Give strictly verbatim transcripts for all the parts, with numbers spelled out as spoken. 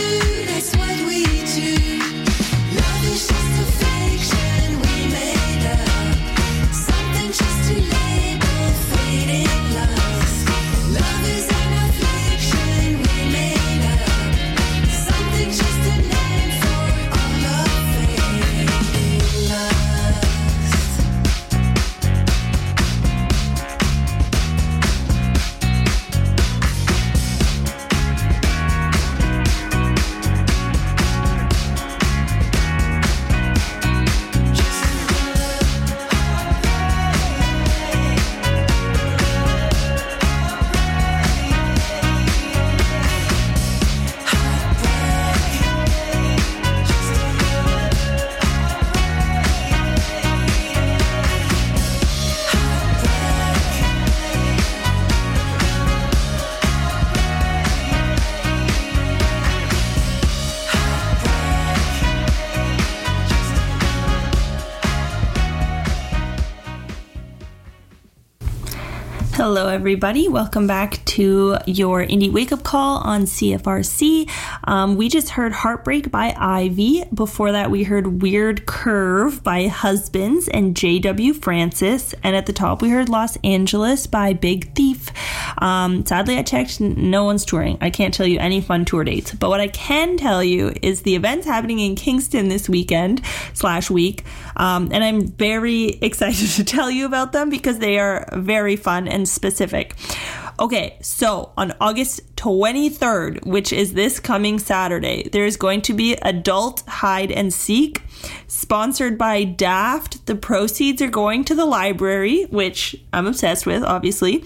Hello, everybody. Welcome back to your Indie Wake Up Call on C F R C. Um, we just heard Heartbreak by Ivy. Before that, we heard Weird Curve by Husbands and J W Francis. And at the top, we heard Los Angeles by Big Thief. Um, sadly, I checked, no one's touring. I can't tell you any fun tour dates. But what I can tell you is the events happening in Kingston this weekend slash week. Um, and I'm very excited to tell you about them because they are very fun and specific. Okay, so on August twenty-third, which is this coming Saturday, there is going to be Adult Hide and Seek, sponsored by Daft. The proceeds are going to the library, which I'm obsessed with, obviously.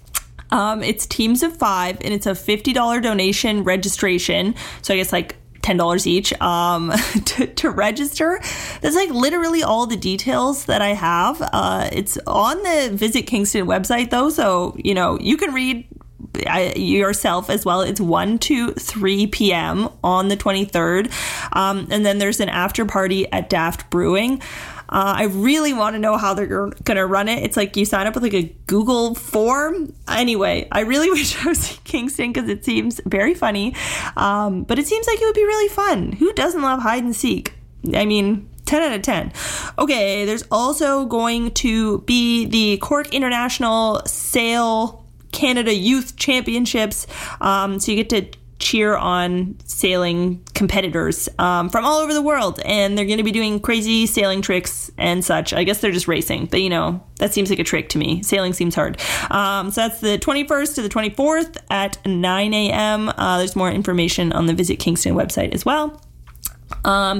Um, it's teams of five, and it's a fifty dollars donation registration. So I guess like ten dollars each um, to, to register. That's like literally all the details that I have. Uh, it's on the Visit Kingston website though, so you know you can read I, yourself as well. It's one to three p.m. on the twenty-third, um, and then there's an after party at Daft Brewing. Uh, I really want to know how they're going to run it. It's like you sign up with like a Google form. Anyway, I really wish I was in Kingston because it seems very funny. Um, but it seems like it would be really fun. Who doesn't love hide and seek? I mean, ten out of ten. Okay, there's also going to be the Cork International Sail Canada Youth Championships. Um, so you get to cheer on sailing competitors um, from all over the world, and they're going to be doing crazy sailing tricks and such. I guess they're just racing, but you know, that seems like a trick to me. Sailing seems hard. Um, so that's the twenty-first to the twenty-fourth at nine a.m. Uh, there's more information on the Visit Kingston website as well. Um,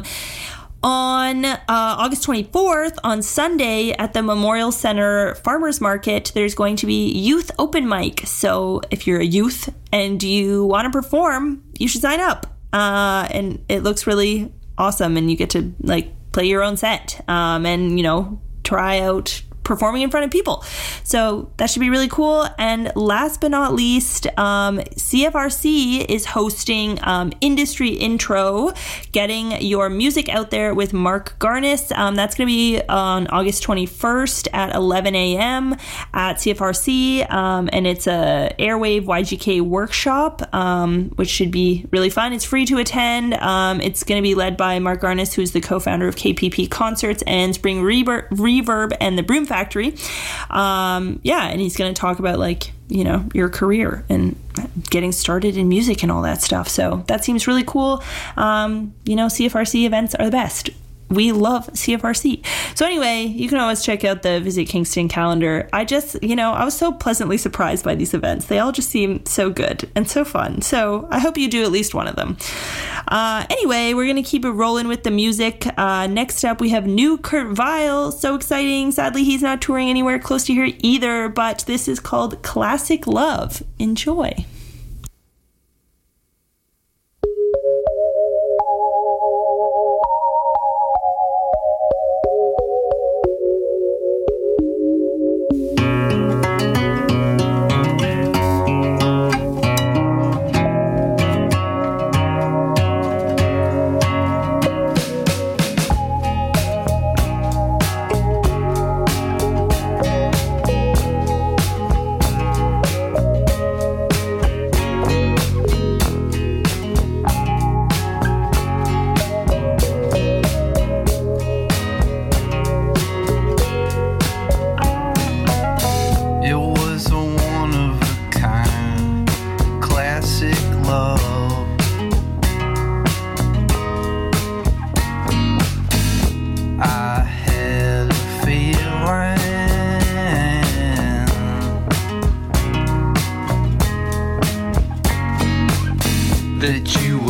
On uh, August twenty-fourth, on Sunday, at the Memorial Center Farmers Market, there's going to be youth open mic. So if you're a youth and you want to perform, you should sign up. Uh, and it looks really awesome, and you get to like play your own set um, and, you know, try out performing in front of people. So that should be really cool. And last but not least, um, C F R C is hosting um, Industry Intro, getting your music out there with Mark Garnis. Um, that's going to be on August twenty-first at eleven a.m. at C F R C. Um, and it's a Airwave Y G K workshop, um, which should be really fun. It's free to attend. Um, it's going to be led by Mark Garnis, who's the co-founder of K P P Concerts and Spring Rever- Reverb and the Broom Factory. Um, yeah, and he's going to talk about like, you know, your career and getting started in music and all that stuff. So that seems really cool. Um, you know, C F R C events are the best. We love C F R C. So anyway, you can always check out the Visit Kingston calendar. I just, you know, I was so pleasantly surprised by these events. They all just seem so good and so fun. So I hope you do at least one of them. Uh, anyway, we're going to keep it rolling with the music. Uh, next up, we have new Kurt Vile. So exciting. Sadly, he's not touring anywhere close to here either, but this is called Classic Love. Enjoy.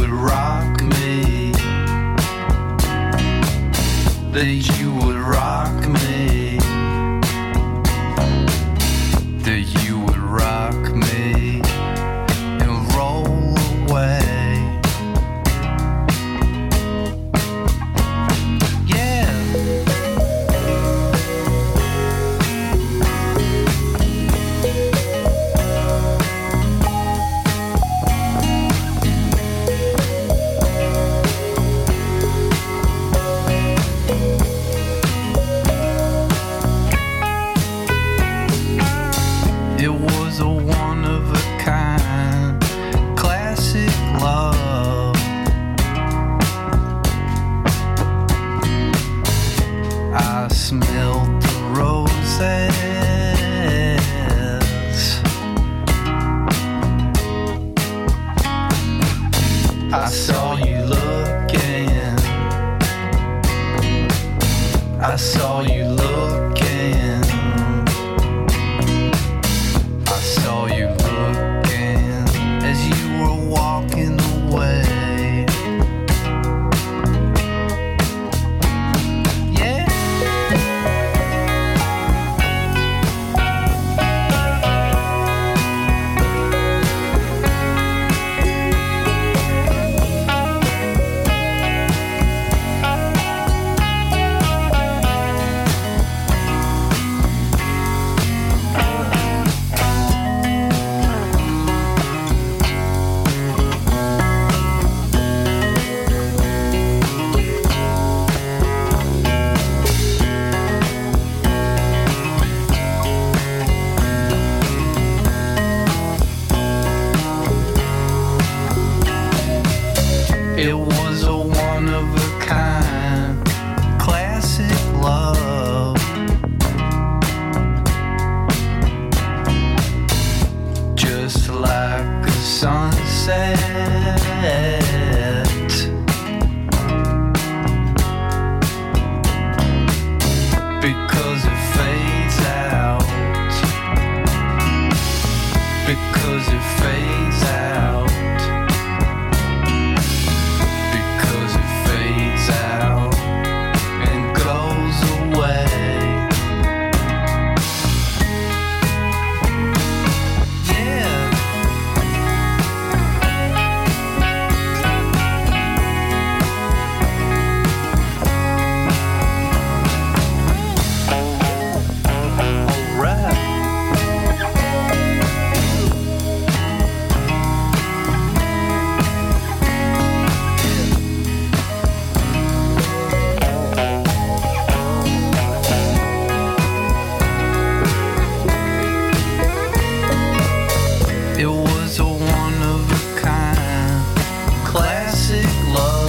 would rock me, that you would rock me, that you would rock me and roll away. I saw you looking, I saw you looking, I saw you looking as you were walking away. It was a one-of-a-kind classic love, just like a sunset, because it fades out, because it fades out. Out and goes away. Yeah. All right. It was a one-of-a-kind classic love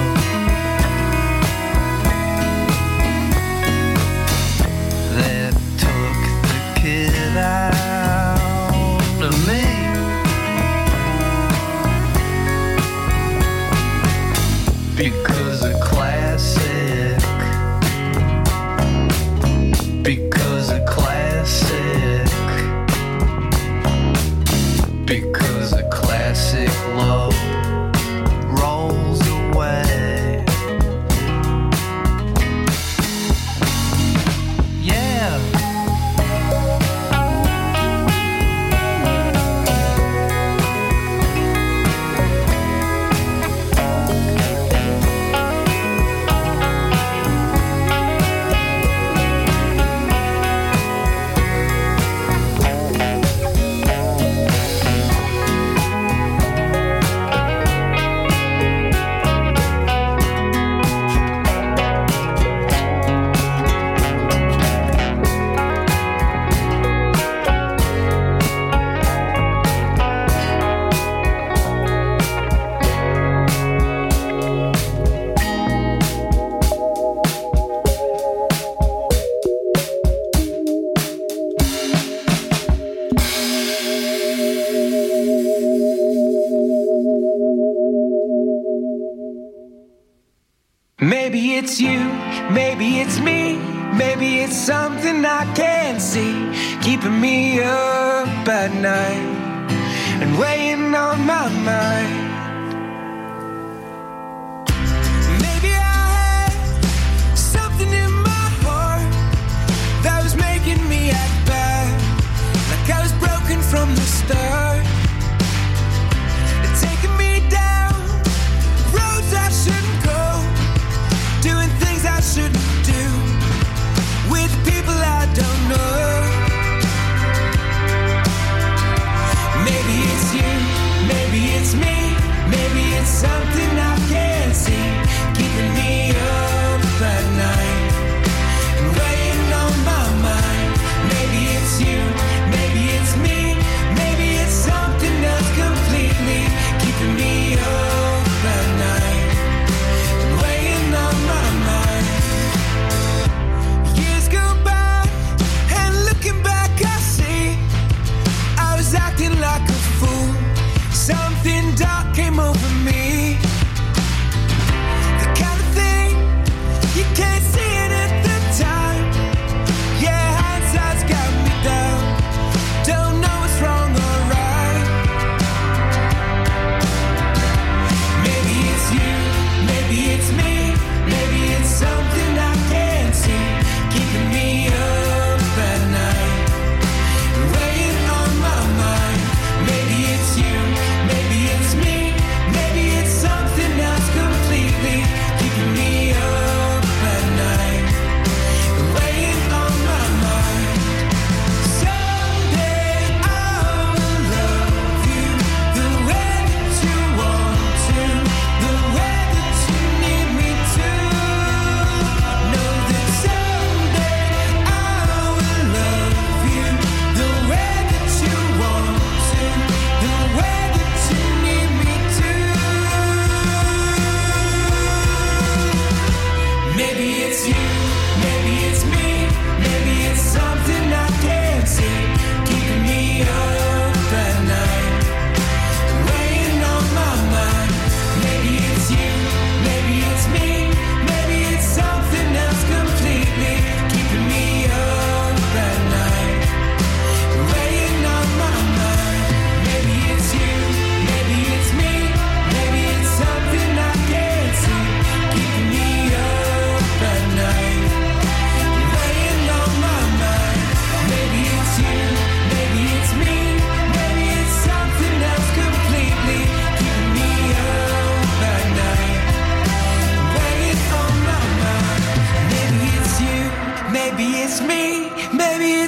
that took the kid out of me. Because a classic, because a classic, because a classic love rolls away. Yeah. Maybe it's you, maybe it's me, maybe it's something I can't see, keeping me up at night and weighing on my mind.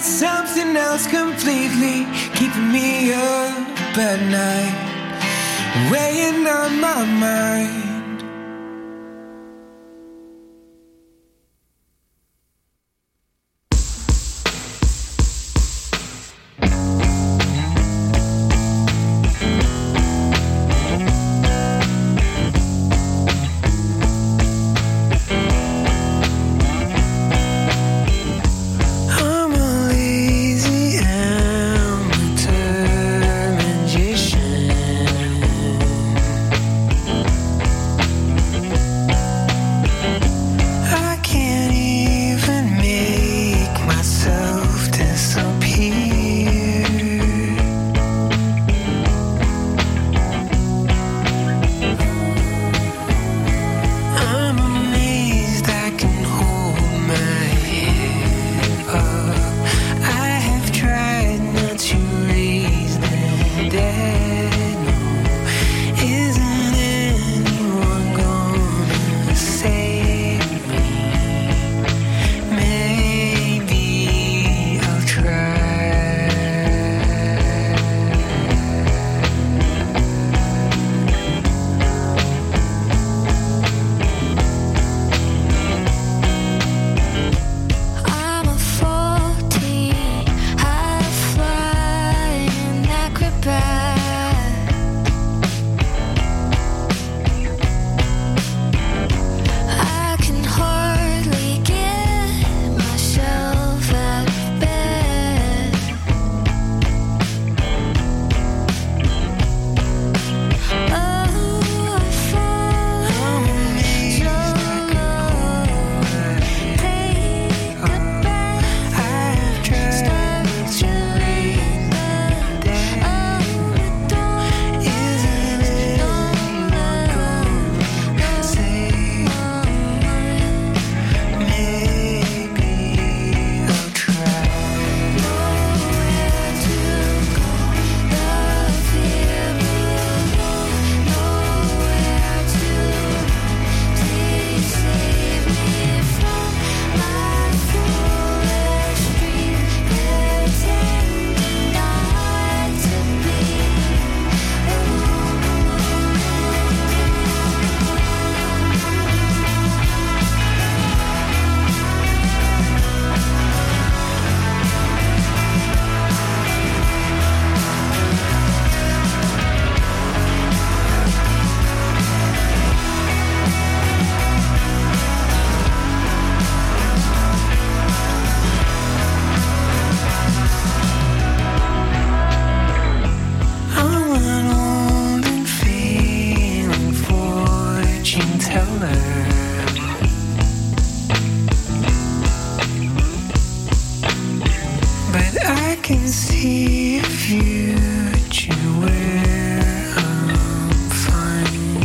it's something else completely, keeping me up at night, weighing on my mind. can see a future where I'm fine.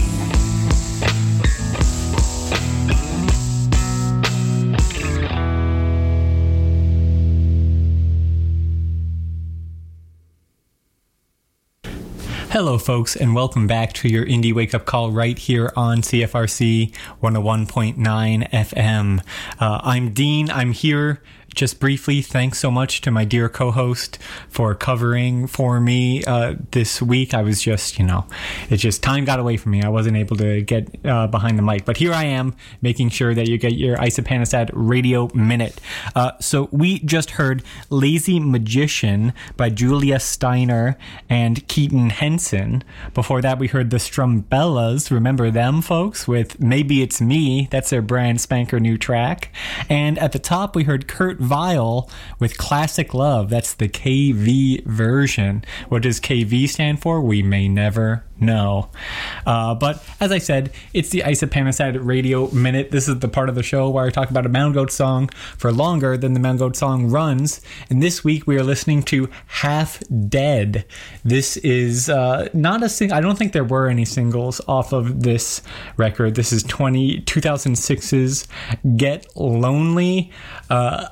Hello, folks, and welcome back to your Indie Wake Up Call right here on C F R C one oh one point nine F M. Uh, I'm Dean. I'm here just briefly. Thanks so much to my dear co-host for covering for me uh, this week. I was just, you know, it just, time got away from me. I wasn't able to get uh, behind the mic, but here I am making sure that you get your Isopanosad Radio Minute. Uh, so we just heard Lazy Magician by Julia Steiner and Keaton Henson. Before that, we heard the Strumbellas. Remember them, folks, with Maybe It's Me. That's their brand spanker new track. And at the top, we heard Kurt Vile with Classic Love. That's the K V version. What does K V stand for? We may never know. Uh, but as I said, it's the Isopanosad Radio Minute. This is the part of the show where I talk about a Mound Goat song for longer than the Mound Goat song runs. And this week we are listening to Half Dead. This is uh, not a sing. I don't think there were any singles off of this record. This is twenty, two thousand six's Get Lonely. Uh,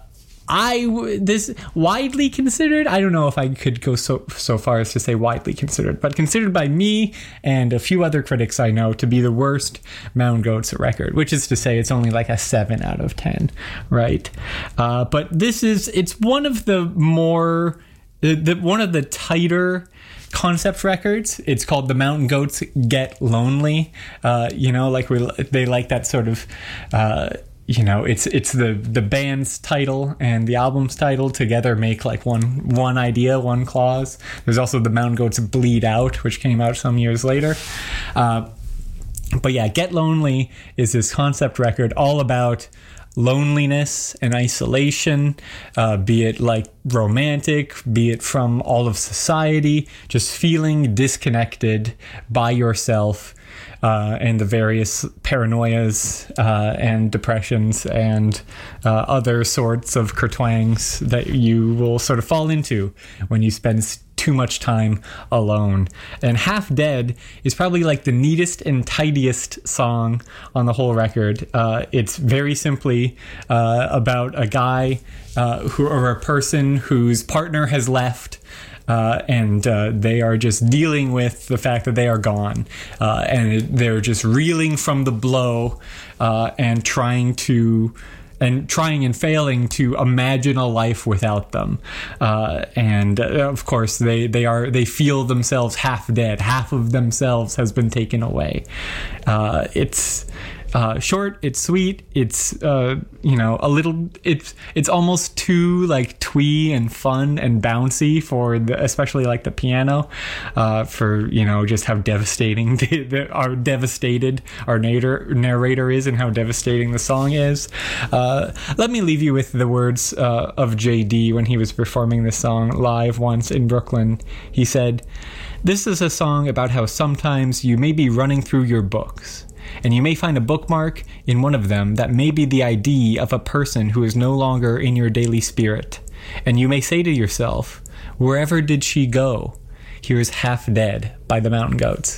I this widely considered. I don't know if I could go so so far as to say widely considered, but considered by me and a few other critics I know to be the worst Mountain Goats record. Which is to say, it's only like a seven out of ten, right? Uh, but this is it's one of the more the, the one of the tighter concept records. It's called The Mountain Goats Get Lonely. Uh, you know, like we they like that sort of. Uh, You know, it's it's the, the band's title and the album's title together make like one one idea, one clause. There's also the Mountain Goats Bleed Out, which came out some years later. Uh, but yeah, Get Lonely is this concept record all about loneliness and isolation, uh, be it like romantic, be it from all of society, just feeling disconnected by yourself. Uh, and the various paranoias uh, and depressions and uh, other sorts of kertwangs that you will sort of fall into when you spend too much time alone. And Half Dead is probably like the neatest and tidiest song on the whole record. Uh, it's very simply uh, about a guy uh, who or a person whose partner has left. Uh, and uh, they are just dealing with the fact that they are gone. Uh, and they're just reeling from the blow uh, and trying to... and trying and failing to imagine a life without them. Uh, and uh, of course, they, they are they feel themselves half dead. Half of themselves has been taken away. Uh, it's... Uh, short, it's sweet, it's, uh, you know, a little, it's it's almost too, like, twee and fun and bouncy for, the, especially, like, the piano, uh, for, you know, just how devastating, the, the, our devastated our narrator, narrator is and how devastating the song is. Uh, let me leave you with the words uh, of J D when he was performing this song live once in Brooklyn. He said, "This is a song about how sometimes you may be running through your books, and you may find a bookmark in one of them that may be the I D of a person who is no longer in your daily spirit. And you may say to yourself, wherever did she go? Here's Half Dead by the Mountain Goats."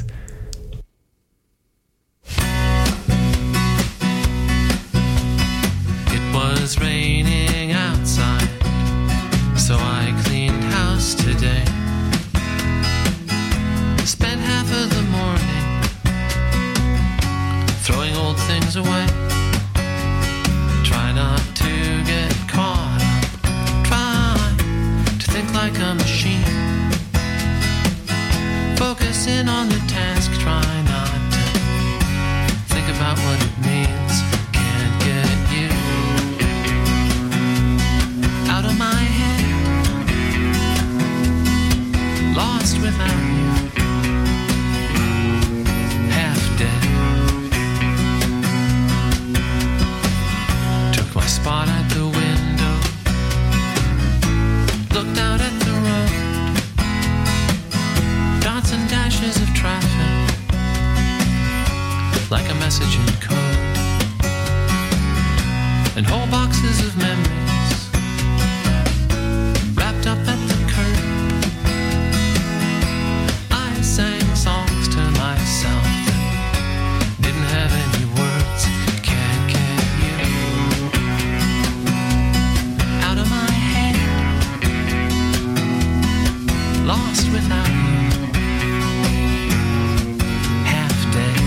It was raining outside, so I cleaned house today. Spent half of the morning throwing old things away. Try not to get caught up. Try to think like a machine. Focus in on the task. Try not to think about what it means. Can't get you out of my head. Lost without you. Half dead. Spot at the window, looked out at the road, dots and dashes of traffic, like a message in code, and whole boxes of memories, wrapped up at the curb. I sang songs to myself that didn't have any words. Can't get you out of my head, lost without you, half dead.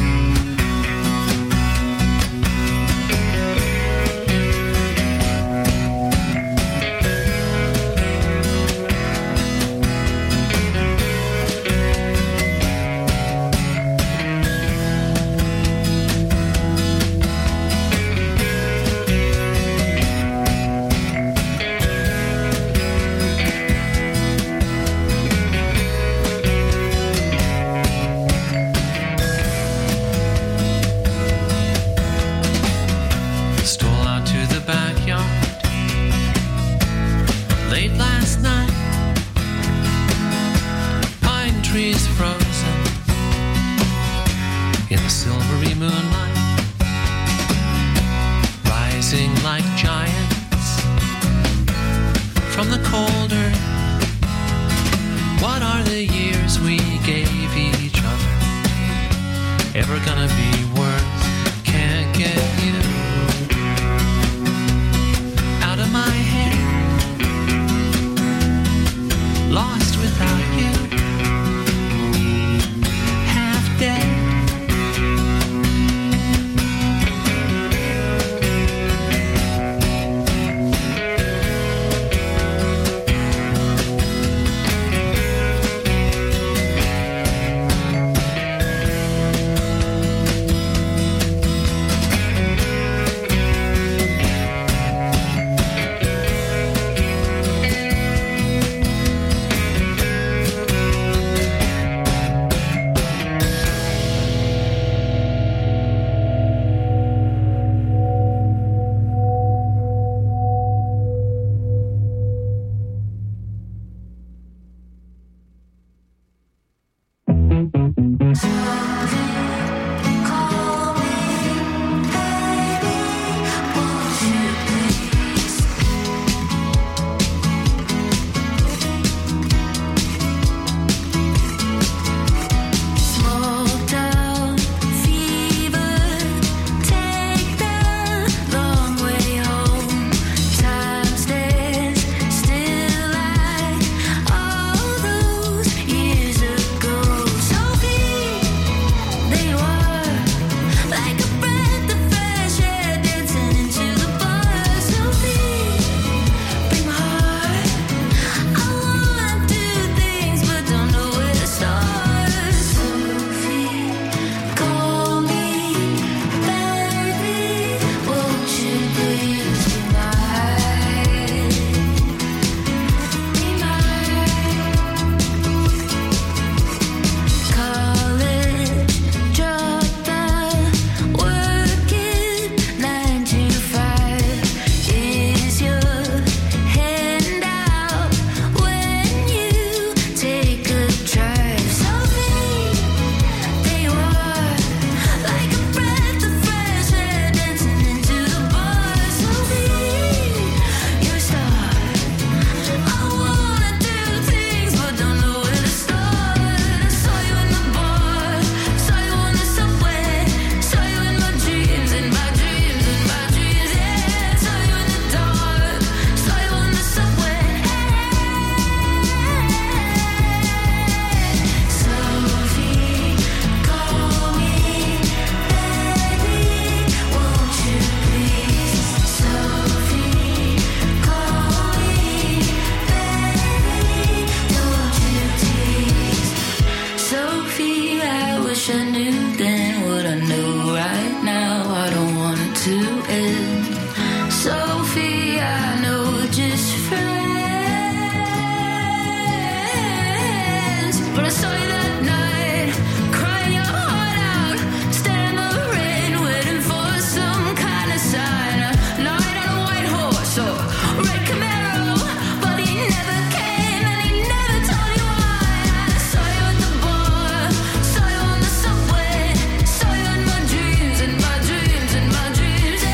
Out of my head, to end. Sophie, I know we're just friends, but I saw you that night, crying your heart out, standing in the rain, waiting for some kind of sign. A knight on a white horse or a red Camaro, but he never came and he never told you why. I saw you at the bar, saw you on the subway, saw you in my dreams, in my dreams, in my dreams.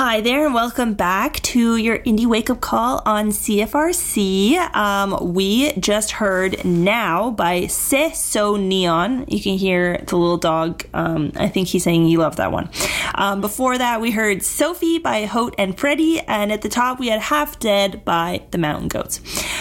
Hi there, and welcome back to your Indie Wake Up Call on C F R C. Um, we just heard Now by C'est So Neon. You can hear the little dog. Um, I think he's saying he loved that one. Um, before that, we heard Sophie by Hote and Freddy, and at the top, we had Half Dead by the Mountain Goats.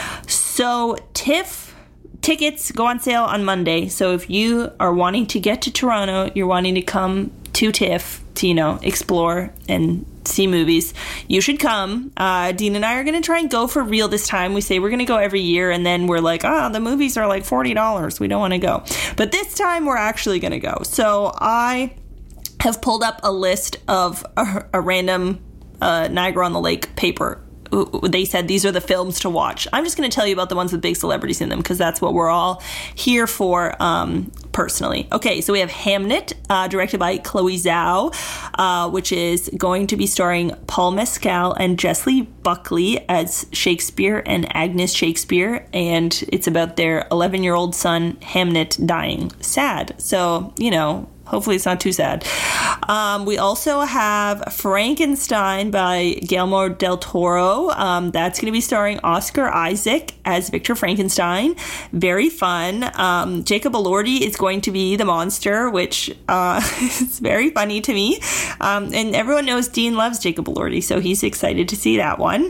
So, TIFF tickets go on sale on Monday. So, if you are wanting to get to Toronto, you're wanting to come to TIFF to, you know, explore and see movies, you should come. Uh, Dean and I are going to try and go for real this time. We say we're going to go every year, and then we're like, oh, the movies are like forty dollars. We don't want to go. But this time, we're actually going to go. So I have pulled up a list of a, a random uh, Niagara-on-the-Lake paper. They said these are the films to watch. I'm just going to tell you about the ones with big celebrities in them because that's what we're all here for um, personally. Okay, so we have Hamnet, uh, directed by Chloe Zhao, uh, which is going to be starring Paul Mescal and Jessie Buckley as Shakespeare and Agnes Shakespeare, and it's about their eleven-year-old son, Hamnet, dying. Sad. So, you know, hopefully it's not too sad. Um, we also have Frankenstein by Guillermo del Toro. Um, that's going to be starring Oscar Isaac as Victor Frankenstein. Very fun. Um, Jacob Elordi is going to be the monster, which uh, is very funny to me. Um, and everyone knows Dean loves Jacob Elordi, so he's excited to see that one.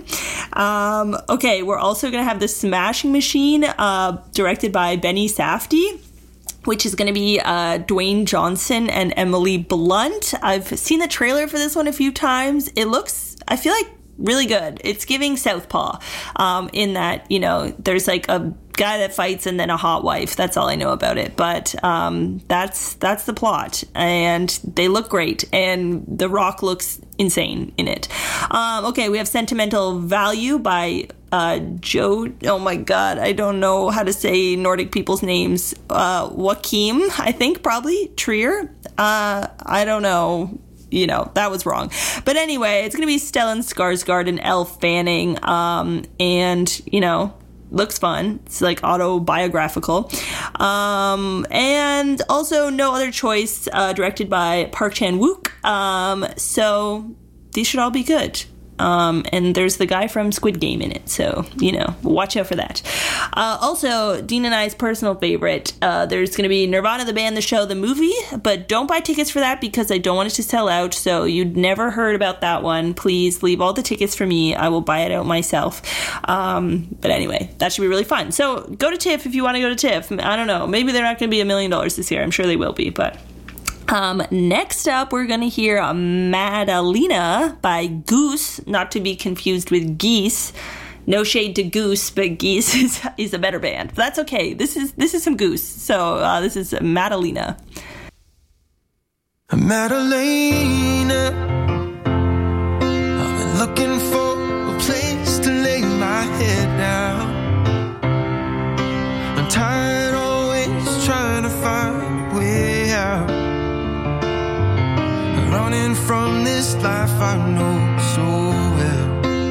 Um, okay, we're also going to have The Smashing Machine, uh, directed by Benny Safdie, which is going to be uh, Dwayne Johnson and Emily Blunt. I've seen the trailer for this one a few times. It looks, I feel like, really good. It's giving Southpaw um, in that, you know, there's like a guy that fights and then a hot wife. That's all I know about it. But um, that's that's the plot. And they look great. And The Rock looks insane in it. Um, okay, we have Sentimental Value by uh, Joe. Oh my God, I don't know how to say Nordic people's names. Uh, Joachim, I think, probably. Trier. Uh, I don't know. You know, that was wrong. But anyway, it's going to be Stellan Skarsgård and Elle Fanning. Um, and, you know, looks fun. It's like autobiographical. Um, and also No Other Choice, uh, directed by Park Chan-wook. Um, so these should all be good. Um, and there's the guy from Squid Game in it, so, you know, watch out for that. Uh, also, Dean and I's personal favorite, uh, there's going to be Nirvana, the band, the show, the movie, but don't buy tickets for that because I don't want it to sell out, so you'd never heard about that one. Please leave all the tickets for me. I will buy it out myself. Um, but anyway, that should be really fun. So go to TIFF if you want to go to TIFF. I don't know. Maybe they're not going to be a million dollars this year. I'm sure they will be, but... Um, next up, we're going to hear Madalena by Goose, not to be confused with Geese. No shade to Goose, but Geese is, is a better band. But that's okay. This is this is some Goose. So uh, this is Madalena. Madalena, I've been looking for a place to lay my head down. I'm tired always trying to find a way out. Running from this life I know so well.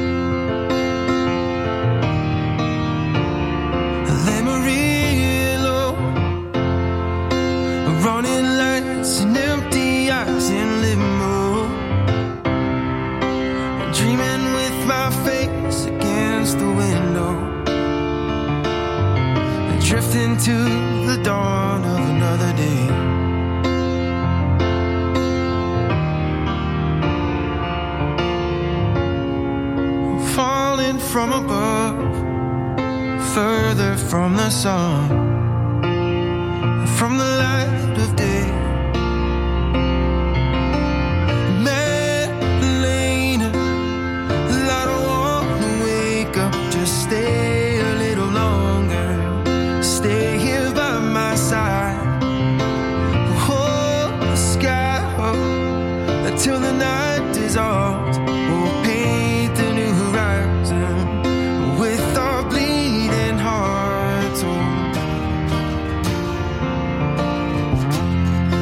Amarillo, running lights and empty eyes in limo, dreaming with my face against the window, drifting to the dawn of another day. Falling from above, further from the sun, from the light of day. Madalena, I don't wanna wake up, just stay a little longer, stay here by my side, hold the sky up until the night dissolves. We'll paint the new horizon with our bleeding hearts. Oh,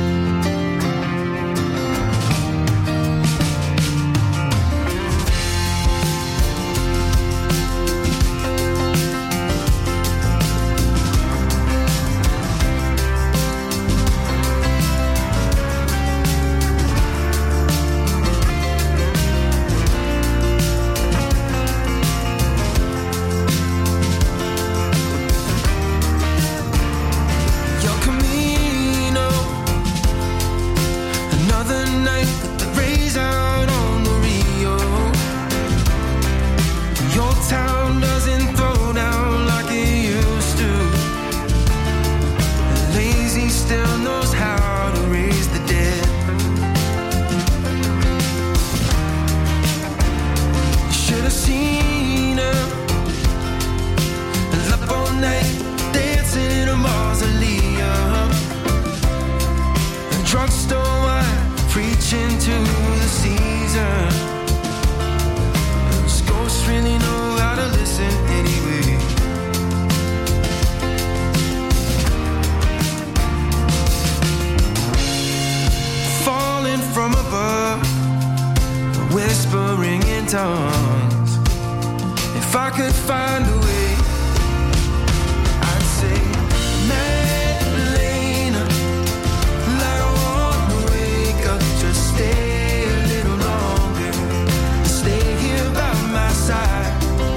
tongues. If I could find a way, I'd say, Magdalena, like I wanna wake up, just stay a little longer, stay here by my side.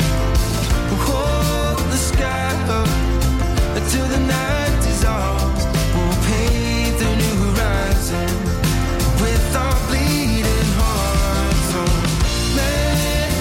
Hold the sky up until the night dissolves. We'll paint the new horizon with our bleeding hearts. Oh, Magdalena,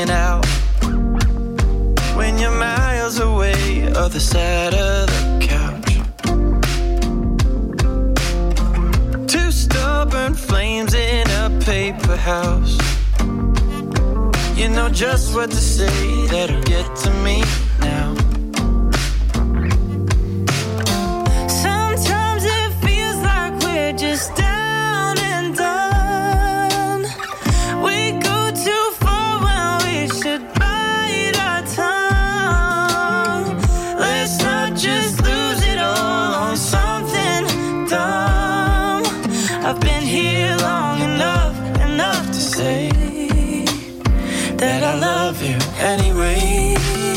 hanging out when you're miles away, other side of the couch. Two stubborn flames in a paper house. You know just what to say that'll get to me now. Sometimes it feels like we're just down and done. We go too far when we should bide our tongue. Let's not just lose it all on something dumb. I've been here long enough, enough to say that I love you anyways.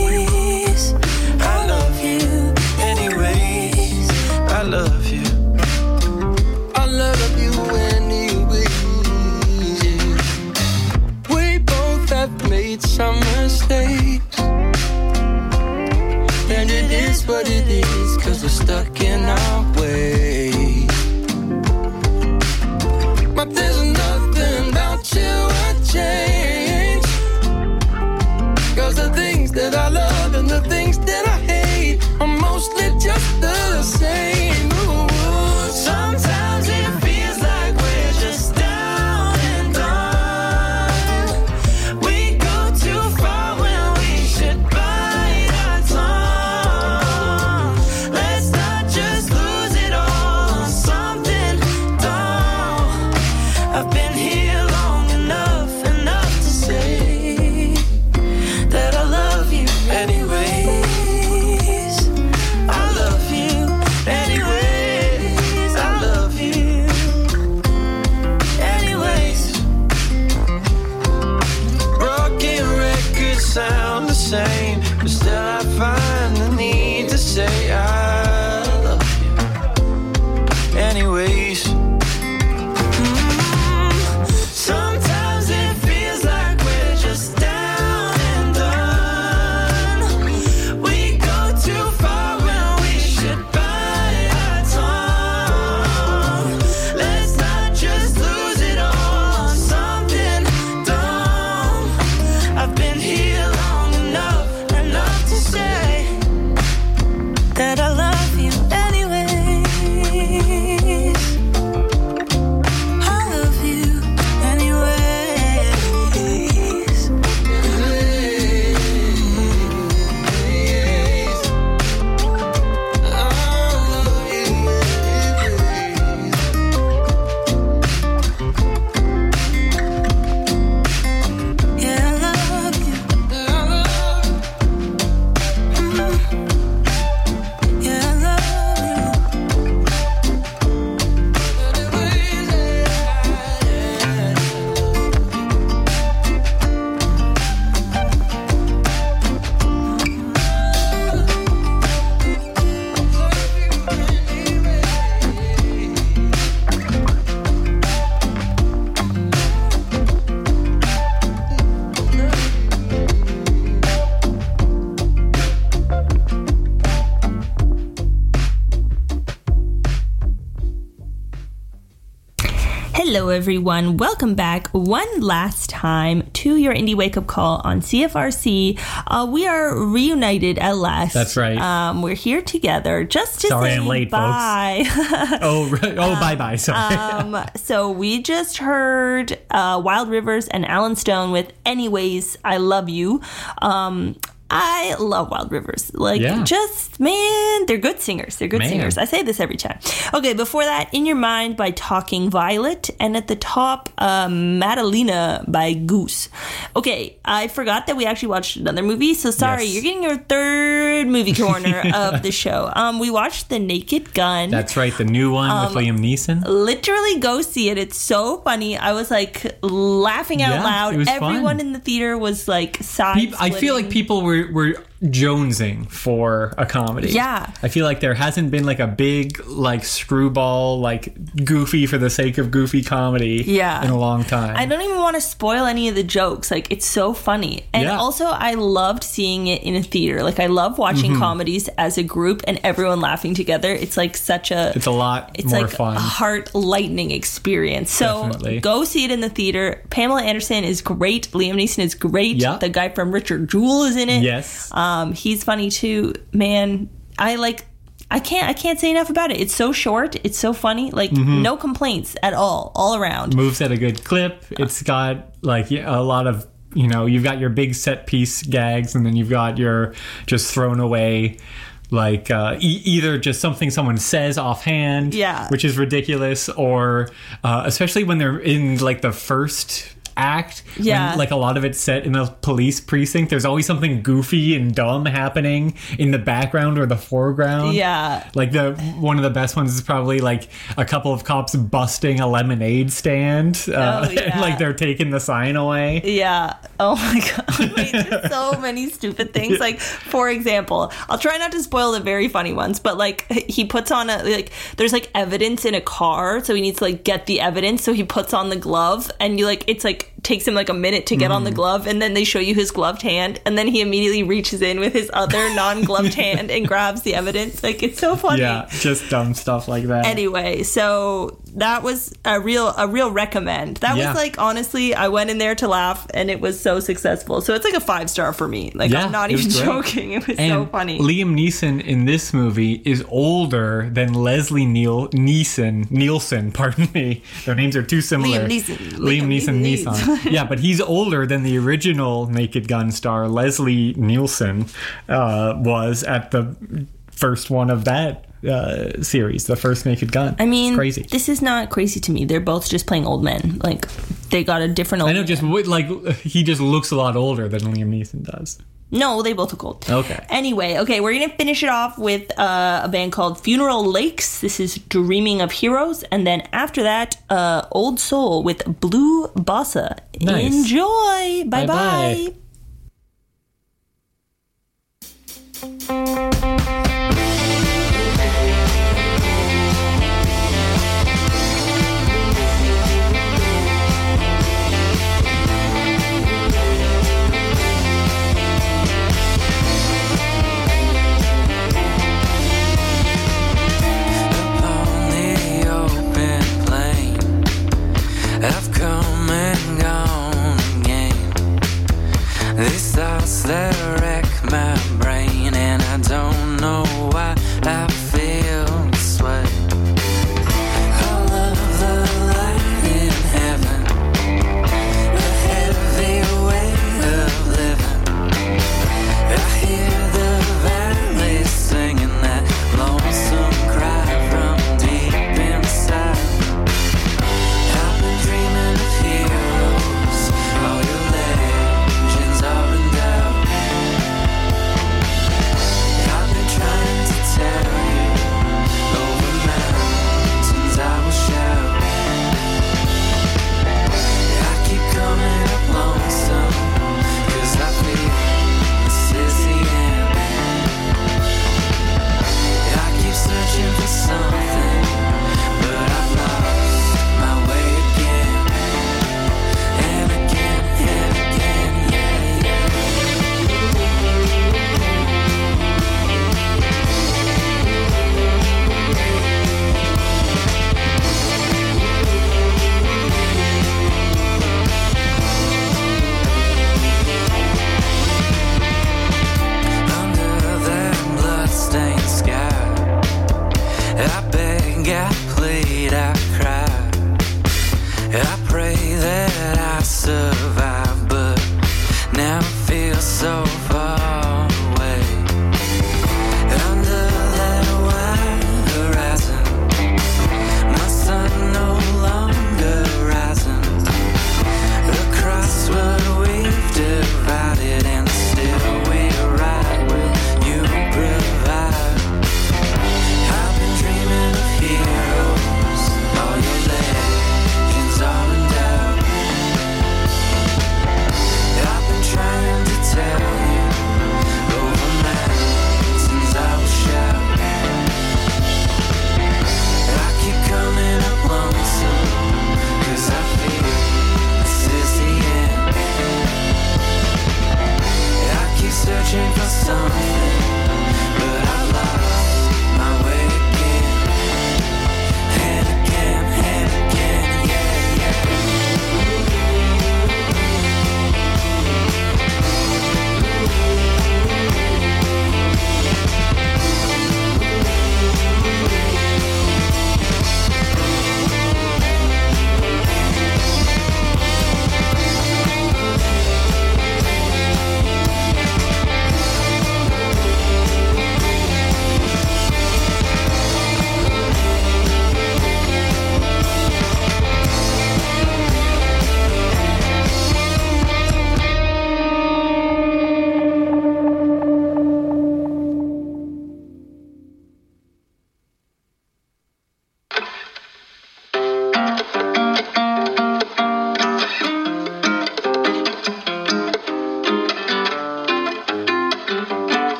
I love you Anyways, I love you. I love you anyways. We both have made some mistakes, and it is what it is, 'cause we're stuck in our ways. But there's nothing about you I change, 'cause the things that I love and the things that I hate are mostly just the same. Ooh. Sometimes it feels like we're just down and done. We go too far when we should bite our tongue. Let's not just lose it all on something dumb. I've been here long enough, enough to say that I love you anyways. I love you anyways. I love you anyways. Broken records sound the same, but still I find the need to say I love you anyways. Sometimes it feels like we're just down and done. We go too far when we should bite our tongue. Let's not just lose it all on something dumb. I've been here long enough, enough to say that I love you anyways. I love you anyways. Yeah, I love you. Mm. Yeah, I love you. Hello, everyone. Welcome back one last time to your Indie Wake Up Call on C F R C. Uh, we are reunited at last. That's right. Um, we're here together just to Sorry say I'm late, folks. bye. Oh, right. oh, bye bye. Sorry. um, so we just heard uh, Wild Rivers and Alan Stone with "Anyways, I Love You." Um, I love Wild Rivers. Like, Yeah. just, man, they're good singers. They're good Man. singers. I say this every time. Okay, before that, In Your Mind by Talking Violet. And at the top, uh, Madalena by Goose. Okay, I forgot that we actually watched another movie. So sorry, Yes. you're getting your third movie corner of the show. Um, we watched The Naked Gun. That's right. The new one Um, with Liam Neeson. Literally go see it. It's so funny. I was like laughing out Yeah, loud. it was Everyone fun. in the theater was like side Peop- I feel like people were, were jonesing for a comedy. Yeah. I feel like there hasn't been like a big like screwball like goofy for the sake of goofy comedy Yeah. in a long time. I don't even want to spoil any of the jokes. Like, it's so funny. And Yeah. also, I loved seeing it in a theater. Like, I love watching Mm-hmm. comedies as a group and everyone laughing together. It's like such a... It's a lot It's more like fun. a heart-lightening experience. So Definitely. go see it in the theater. Pamela Anderson is great. Liam Neeson is great. Yeah. The guy from Richard Jewell is in it. Yes. Um, he's funny too. Man, I like... I can't I can't say enough about it. It's so short. It's so funny. Like, Mm-hmm. no complaints at all. All around. Moves at a good clip. It's got like a lot of, you know, you've got your big set piece gags, and then you've got your just thrown away, like uh, e- either just something someone says offhand, Yeah. which is ridiculous, or uh, especially when they're in like the first act, Yeah. when, like a lot of it's set in a police precinct. There's always something goofy and dumb happening in the background or the foreground. Yeah. Like the one of the best ones is probably like a couple of cops busting a lemonade stand. Uh, Oh, yeah. and, like they're taking the sign away. Yeah. Oh my god. Wait, there's so many stupid things. Like, for example, I'll try not to spoil the very funny ones, but like he puts on a like there's like evidence in a car, so he needs to like get the evidence, so he puts on the glove, and you like it's like takes him like a minute to get on the glove, and then they show you his gloved hand, and then he immediately reaches in with his other non-gloved hand and grabs the evidence. Like, it's so funny. Yeah, just dumb stuff like that. Anyway, so that was a real a real recommend. That Yeah. was like, honestly, I went in there to laugh, and it was so successful. So it's like a five star for me. Like, Yeah, I'm not it was even great. joking. It was And so funny. Liam Neeson in this movie is older than Leslie Neil Neeson Nielsen. Pardon me, their names are too similar. Liam Neeson. Liam, Liam Neeson. Neeson. Neeson. Yeah, but he's older than the original Naked Gun star Leslie Nielsen uh, was at the first one of that uh, series, the first Naked Gun. I mean, crazy. this is not crazy to me. They're both just playing old men. Like, they got a different old I know, man. just wi- like he just looks a lot older than Liam Neeson does. No, they both look old. Okay. Anyway, okay, we're going to finish it off with uh, a band called Funeral Lakes. This is Dreaming of Heroes. And then after that, uh, Old Soul with Blue Bossa. Nice. Enjoy. Bye-bye. Bye-bye. On the open plain, I've come and gone again.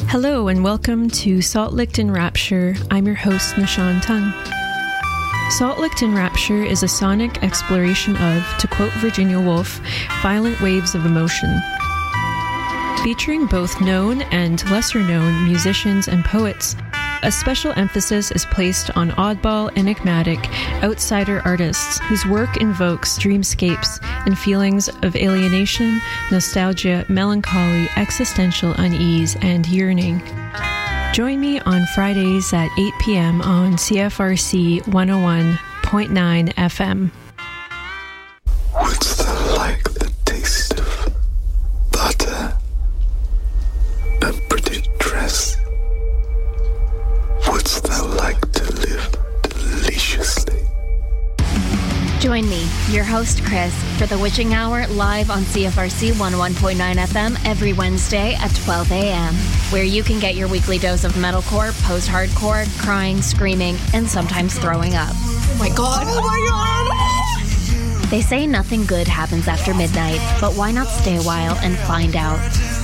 Hello and welcome to Salt Licked in Rapture. I'm your host, Nishan Tung. Salt Licked in Rapture is a sonic exploration of, to quote Virginia Woolf, violent waves of emotion. Featuring both known and lesser-known musicians and poets, a special emphasis is placed on oddball, enigmatic, outsider artists whose work invokes dreamscapes and feelings of alienation, nostalgia, melancholy, existential unease, and yearning. Join me on Fridays at eight p.m. on C F R C one oh one point nine F M. What's that like the taste of butter? A pretty dress? What's that like to live deliciously? Join me, your host Chris, for the Witching Hour live on C F R C one oh one point nine F M every Wednesday at twelve a.m., where you can get your weekly dose of metalcore, post-hardcore, crying, screaming, and sometimes throwing up. Oh my god, oh my god! They say nothing good happens after midnight, but why not stay a while and find out?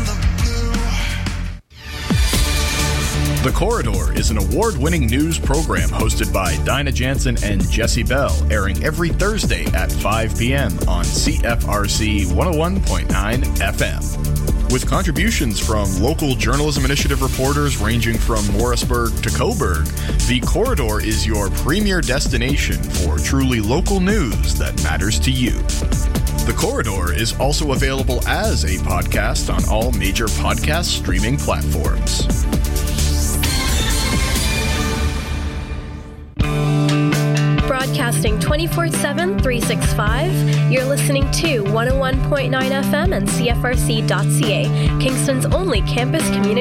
The Corridor is an award-winning news program hosted by Dinah Jansen and Jesse Bell, airing every Thursday at five p.m. on C F R C one oh one point nine F M. With contributions from local journalism initiative reporters ranging from Morrisburg to Coburg, The Corridor is your premier destination for truly local news that matters to you. The Corridor is also available as a podcast on all major podcast streaming platforms. Broadcasting twenty-four seven, three sixty-five, you're listening to one oh one point nine F M and C F R C dot C A, Kingston's only campus community